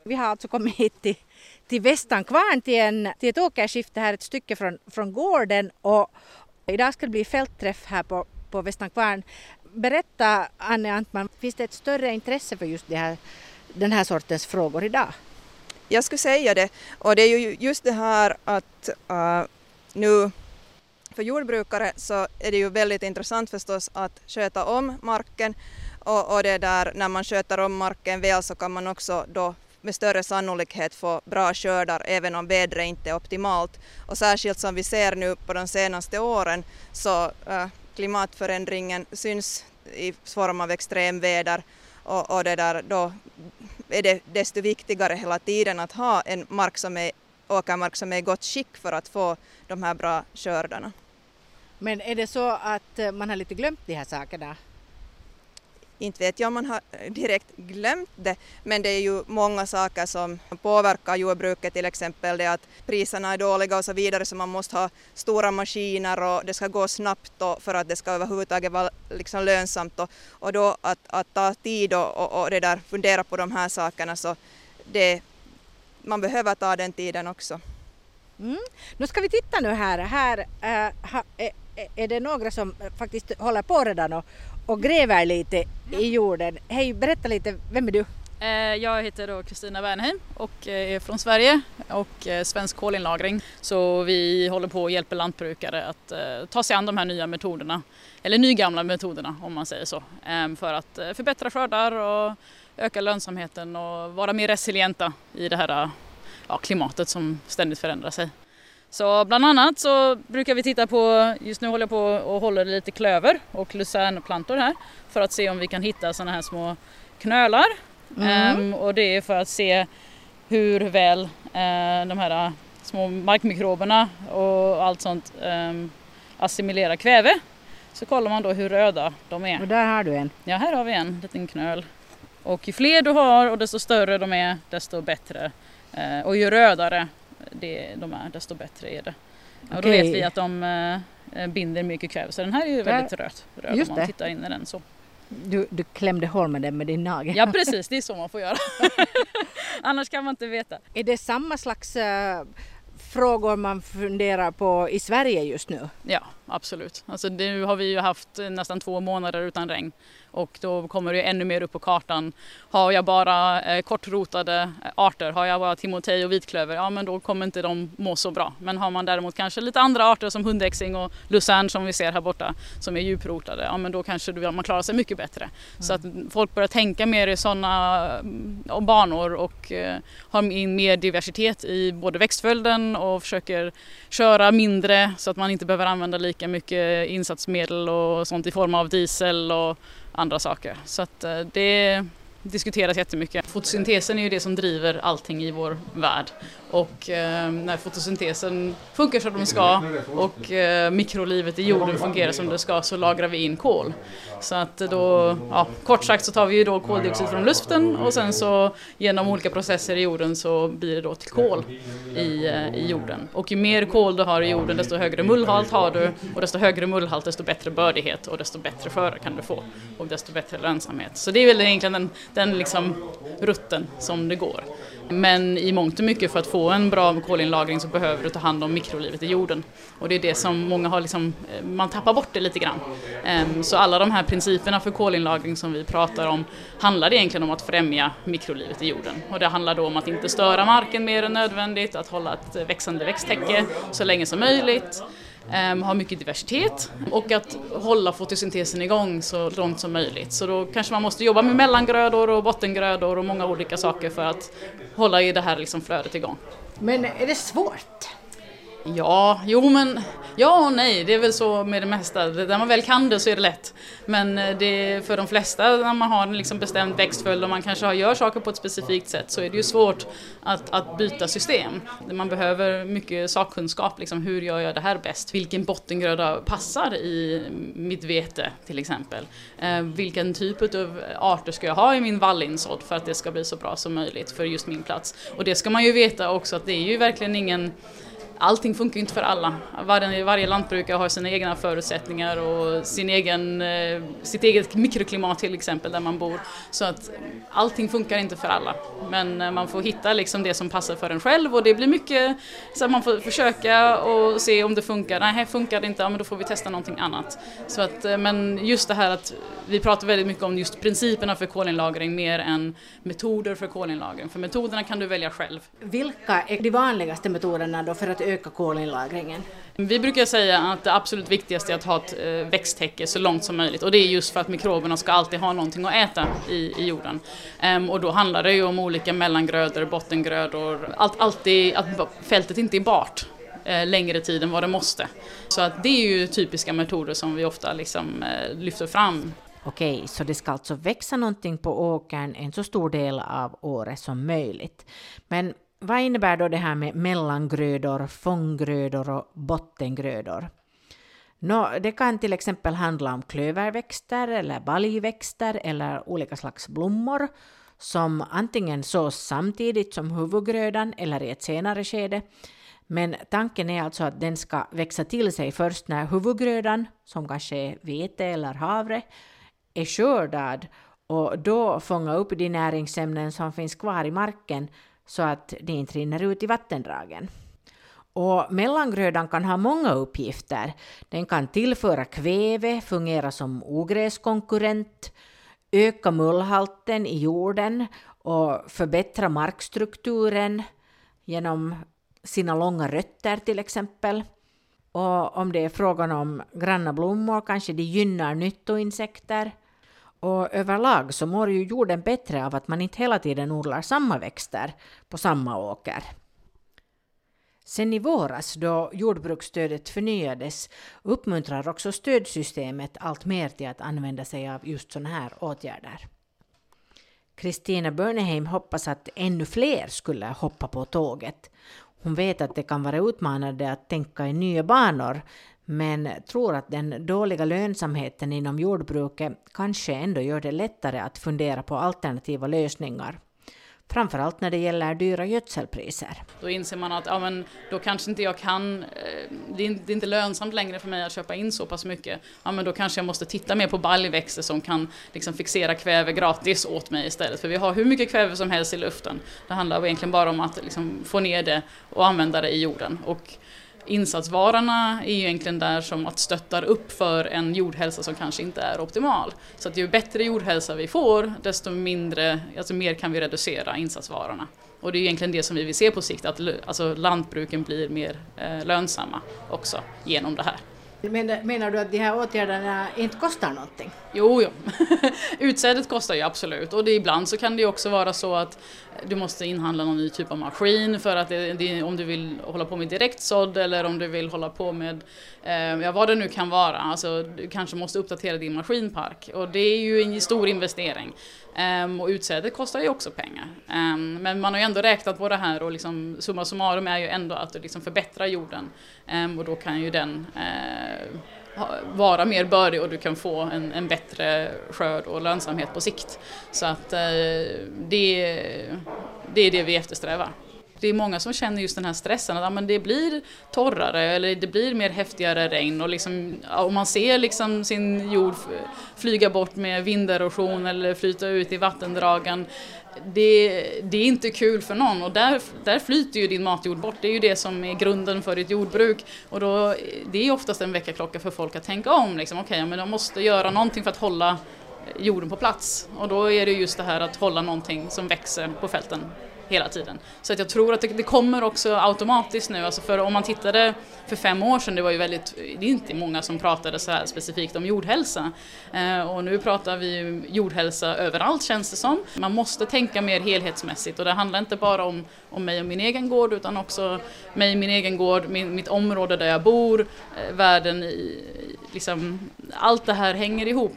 Vi har alltså kommit hit till Västankvarn till ett åkerskifte här ett stycke från gården, och idag ska det bli fältträff här på Västankvarn. Berätta, Anne Antman, finns det ett större intresse för just den här sortens frågor idag? Jag skulle säga det, och det är ju just det här att nu för jordbrukare så är det ju väldigt intressant förstås att sköta om marken, och det där, när man sköter om marken väl så kan man också då med större sannolikhet få bra skördar även om vädret inte är optimalt. Och särskilt som vi ser nu på de senaste åren så klimatförändringen syns i form av extremväder, och det där, då är det desto viktigare hela tiden att ha en åkermark som är i gott skick för att få de här bra skördarna. Men är det så att man har lite glömt de här sakerna? Inte vet jag om man har direkt glömt det, men det är ju många saker som påverkar jordbruket, till exempel det att priserna är dåliga och så vidare, så man måste ha stora maskiner och det ska gå snabbt för att det ska överhuvudtaget vara liksom lönsamt, och då att ta tid och det där, fundera på de här sakerna, så man behöver ta den tiden också. Nu ska vi titta nu här är det några som faktiskt håller på redan och gräver lite i jorden. Hej, berätta lite, vem är du? Jag heter då Kristina Wernheim och är från Sverige och svensk kolinlagring. Så vi håller på och hjälper lantbrukare att ta sig an de här nya metoderna, eller nygamla metoderna om man säger så, för att förbättra skördar och öka lönsamheten och vara mer resilienta i det här klimatet som ständigt förändrar sig. Så bland annat så brukar vi titta på, just nu håller jag på och håller lite klöver och lucernplantor här för att se om vi kan hitta sådana här små knölar. Och det är för att se hur väl de här små markmikroberna och allt sånt assimilerar kväve. Så kollar man då hur röda de är. Och där har du en. Ja, här har vi en liten knöl. Och ju fler du har och desto större de är, desto bättre. Och ju rödare de är, desto bättre är det. Och då vet vi att de binder mycket kväve. Så den här är ju väldigt röd om man tittar in i den så. Du klämde hål med den med din nagel. Ja, precis. Det är så man får göra. Annars kan man inte veta. Är det samma slags frågor man funderar på i Sverige just nu? Ja, absolut. Alltså nu har vi ju haft nästan 2 månader utan regn. Och då kommer det ännu mer upp på kartan. Har jag bara kortrotade arter, har jag bara timotej och vitklöver, ja men då kommer inte de må så bra. Men har man däremot kanske lite andra arter som hundäxing och lucern som vi ser här borta som är djuprotade, ja men då kanske man klarar sig mycket bättre. Så att folk börjar tänka mer i sådana banor och har in mer diversitet i både växtföljden och försöker köra mindre så att man inte behöver använda lika mycket insatsmedel och sånt i form av diesel och andra saker. Så att det diskuteras jättemycket. Fotosyntesen är ju det som driver allting i vår värld. Och när fotosyntesen funkar som de ska och mikrolivet i jorden fungerar som det ska, så lagrar vi in kol. Så att då, kort sagt så tar vi ju då koldioxid från luften och sen så genom olika processer i jorden så blir det då till kol i jorden. Och ju mer kol du har i jorden desto högre mullhalt har du, och desto högre mullhalt desto bättre bördighet och desto bättre skörd kan du få och desto bättre lönsamhet. Så det är väl egentligen den liksom rutten som det går. Men i mångt och mycket för att få en bra kolinlagring så behöver du ta hand om mikrolivet i jorden. Och det är det som många har man tappar bort det lite grann. Så alla de här principerna för kolinlagring som vi pratar om handlar egentligen om att främja mikrolivet i jorden. Och det handlar då om att inte störa marken mer än nödvändigt, att hålla ett växande växttäcke så länge som möjligt. Ha mycket diversitet och att hålla fotosyntesen igång så långt som möjligt. Så då kanske man måste jobba med mellangrödor och bottengrödor och många olika saker för att hålla i det här flödet igång. Men är det svårt? Ja och nej, det är väl så med det mesta. När man väl kan det så är det lätt. Men det för de flesta, när man har en bestämd växtföljd och man kanske gör saker på ett specifikt sätt, så är det ju svårt att byta system. Man behöver mycket sakkunskap, hur gör jag det här bäst? Vilken bottengröda passar i mitt vete till exempel? Vilken typ av arter ska jag ha i min vallinsådd för att det ska bli så bra som möjligt för just min plats? Och det ska man ju veta också, att det är ju verkligen ingen allting funkar inte för alla. Varje lantbrukare har sina egna förutsättningar och sitt eget mikroklimat till exempel där man bor. Så att allting funkar inte för alla. Men man får hitta liksom det som passar för en själv och det blir mycket så att man får försöka och se om det funkar. Nej, här funkar det inte, ja, men då får vi testa någonting annat. Så att, men just det här att vi pratar väldigt mycket om just principerna för kolinlagring mer än metoder för kolinlagring. För metoderna kan du välja själv. Vilka är de vanligaste metoderna då för att öka kolinlagringen? Vi brukar säga att det absolut viktigaste är att ha ett växttäcke så långt som möjligt. Och det är just för att mikroberna ska alltid ha någonting att äta i jorden. Och då handlar det ju om olika mellangrödor, bottengrödor. Alltid att fältet inte är bart längre tid än vad det måste. Så att det är ju typiska metoder som vi ofta liksom, lyfter fram. Okej, så det ska alltså växa någonting på åkern en så stor del av året som möjligt. Men vad innebär då det här med mellangrödor, fånggrödor och bottengrödor? Det kan till exempel handla om klöverväxter eller baljväxter eller olika slags blommor som antingen sås samtidigt som huvudgrödan eller i ett senare skede. Men tanken är alltså att den ska växa till sig först när huvudgrödan, som kanske är vete eller havre, är skördad och då fånga upp de näringsämnen som finns kvar i marken så att det inte rinner ut i vattendragen. Och mellangrödan kan ha många uppgifter. Den kan tillföra kväve, fungera som ogräskonkurrent, öka mullhalten i jorden och förbättra markstrukturen genom sina långa rötter till exempel. Och om det är frågan om granna blommor kanske de gynnar nyttoinsekter. Och överlag så mår ju jorden bättre av att man inte hela tiden odlar samma växter på samma åker. Sen i våras då jordbruksstödet förnyades uppmuntrar också stödsystemet allt mer till att använda sig av just sådana här åtgärder. Kristina Börneheim hoppas att ännu fler skulle hoppa på tåget. Hon vet att det kan vara utmanande att tänka i nya banor, men tror att den dåliga lönsamheten inom jordbruket kanske ändå gör det lättare att fundera på alternativa lösningar. Framförallt när det gäller dyra gödselpriser. Då inser man att då kanske inte jag kan, det är inte lönsamt längre för mig att köpa in så pass mycket. Ja, men då kanske jag måste titta mer på baljväxter som kan liksom fixera kväve gratis åt mig istället. För vi har hur mycket kväve som helst i luften. Det handlar egentligen bara om att liksom få ner det och använda det i jorden. Och insatsvarorna är ju egentligen där som att stöttar upp för en jordhälsa som kanske inte är optimal. Så att ju bättre jordhälsa vi får, desto mer kan vi reducera insatsvarorna. Och det är egentligen det som vi vill se på sikt, att lantbruken blir mer lönsamma också genom det här. Menar du att de här åtgärderna inte kostar någonting? Jo. Utsädet kostar ju absolut. Och ibland så kan det också vara så att du måste inhandla någon ny typ av maskin för att om du vill hålla på med direktsådd eller om du vill hålla på med vad det nu kan vara. Alltså, du kanske måste uppdatera din maskinpark och det är ju en stor investering. Och utsädet kostar ju också pengar. Men man har ju ändå räknat på det här och liksom, summa summarum är ju ändå att liksom förbättra jorden. Och då kan ju den vara mer bördig och du kan få en bättre skörd och lönsamhet på sikt. Så att det är det vi eftersträvar. Det är många som känner just den här stressen att det blir torrare eller det blir mer häftigare regn och liksom, om man ser liksom sin jord flyga bort med vinderosion eller flyta ut i vattendragen. Det är inte kul för någon och där flyter ju din matjord bort. Det är ju det som är grunden för ditt jordbruk och då, det är oftast en väckarklocka för folk att tänka om. Liksom, men de måste göra någonting för att hålla jorden på plats och då är det just det här att hålla någonting som växer på fälten hela tiden. Så att jag tror att det kommer också automatiskt nu. Alltså för om man tittade för 5 år sedan, det är inte många som pratade så här specifikt om jordhälsa. Och nu pratar vi jordhälsa överallt känns det som. Man måste tänka mer helhetsmässigt och det handlar inte bara om mig och min egen gård utan också mig, min egen gård, mitt område där jag bor, världen, liksom, allt det här hänger ihop.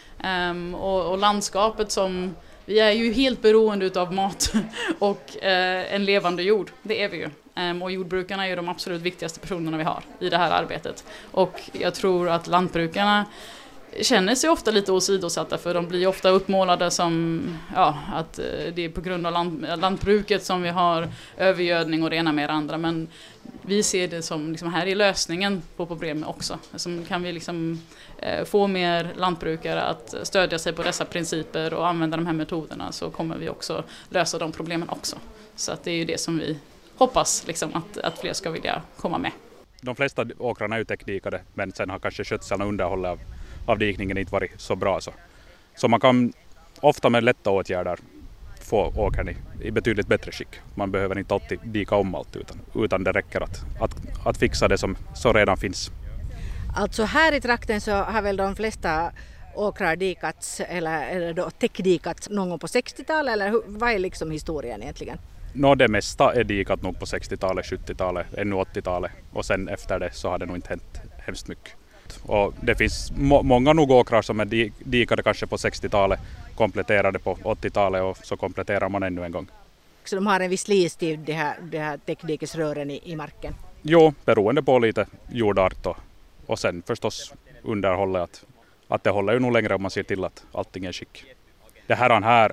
Och landskapet som vi är ju helt beroende av mat och en levande jord, det är vi ju. Och jordbrukarna är ju de absolut viktigaste personerna vi har i det här arbetet. Och jag tror att lantbrukarna känner sig ofta lite åsidosatta för de blir ofta uppmålade som att det är på grund av lantbruket som vi har övergödning och det ena med det andra. Men vi ser det som liksom, här är lösningen på problemet också. Alltså, kan vi liksom, få mer lantbrukare att stödja sig på dessa principer och använda de här metoderna, så kommer vi också lösa de problemen också. Så att det är ju det som vi hoppas liksom, att fler ska vilja komma med. De flesta åkrarna är ju täckdikade, men sen har kanske skötseln och underhållet av dikningen inte varit så bra. Så man kan ofta med lätta åtgärder få åkern i betydligt bättre skick. Man behöver inte alltid dika om allt, utan det räcker att fixa det som redan finns. Alltså här i trakten så har väl de flesta åkrar dikats eller då täckdikats någon gång på 60-talet, eller vad är liksom historien egentligen? Det mesta är dikat nog på 60-talet, 70-talet, ännu 80-talet, och sen efter det så har det nog inte hänt hemskt mycket. Och det finns många nog åkrar som är dikade kanske på 60-talet, kompletterade på 80-talet, och så kompletterar man ännu en gång. Så de har en viss livstid, de här täckdikesrören i marken? Jo, beroende på lite jordart och sen förstås underhållet, att det håller ju nog längre om man ser till att allting är skick. Det här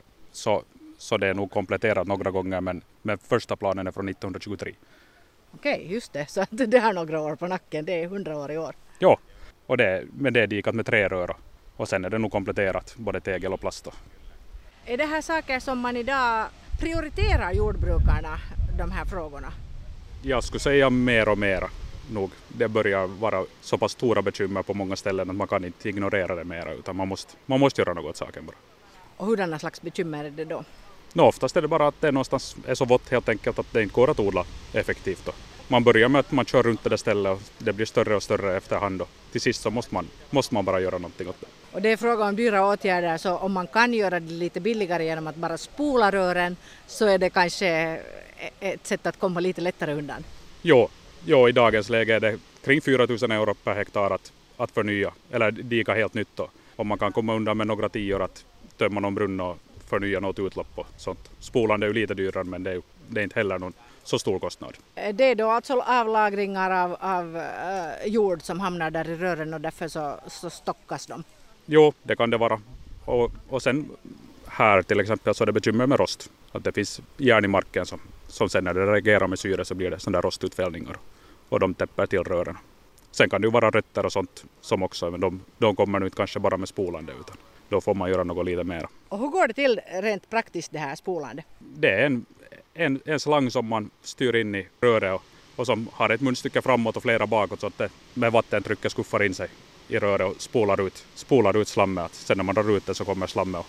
så det är nog kompletterat några gånger, men första planen är från 1923. Okej, just det. Så det har några år på nacken. Det är 100 år i år. Ja, men det är dikat med 3 rör, och sen är det nog kompletterat både tegel och plast. Är det här saker som man idag prioriterar jordbrukarna, de här frågorna? Jag skulle säga mer och mer nog. Det börjar vara så pass stora bekymmer på många ställen att man kan inte ignorera det mer, utan man måste göra något åt saken bara. Och hurdana slags bekymmer är det då? Oftast är det bara att det någonstans är så vått helt enkelt att det inte går att odla effektivt då. Man börjar med att man kör runt det där stället och det blir större och större efterhand, och till sist så måste man bara göra någonting åt det. Och det är fråga om dyra åtgärder, så om man kan göra det lite billigare genom att bara spola rören, så är det kanske ett sätt att komma lite lättare undan. Jo, i dagens läge är det kring 4 000 euro per hektar att förnya eller dika helt nytt då. Om man kan komma undan med några tior att tömma någon brunn och förnya något utlopp och sånt. Spolande är ju lite dyrare, men det är inte heller någon så stor kostnad. Det är då alltså avlagringar av jord som hamnar där i rören, och därför så stockas de? Jo, det kan det vara. Och sen här till exempel så är det bekymmer med rost. Att det finns järn i marken som sen när det reagerar med syre så blir det sådana där rostutfällningar. Och de täpper till rören. Sen kan det ju vara rötter och sånt som också, men de kommer nu inte kanske bara med spolande, utan då får man göra något lite mer. Och hur går det till rent praktiskt det här spolande? Det är en slang som man styr in i röret och som har ett munstycke framåt och flera bakåt, så att det med vattentrycket skuffar in sig i röret och spolar ut slammet. Sen när man drar ut det så kommer slammet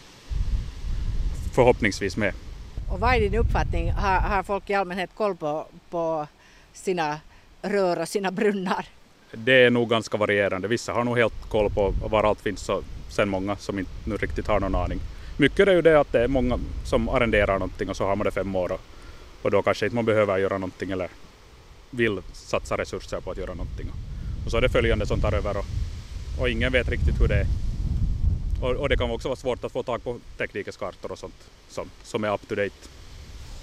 förhoppningsvis med. Och vad är din uppfattning? Har folk i allmänhet koll på sina rör och sina brunnar? Det är nog ganska varierande. Vissa har nog helt koll på var allt finns, och sen många som inte nu riktigt har någon aning. Mycket är ju det att det är många som arrenderar någonting och så har man det 5 år och då kanske inte man behöver göra någonting eller vill satsa resurser på att göra någonting. Och så är det följande som tar över och ingen vet riktigt hur det är. Och det kan också vara svårt att få tag på täckdikeskartor och sånt som är up to date.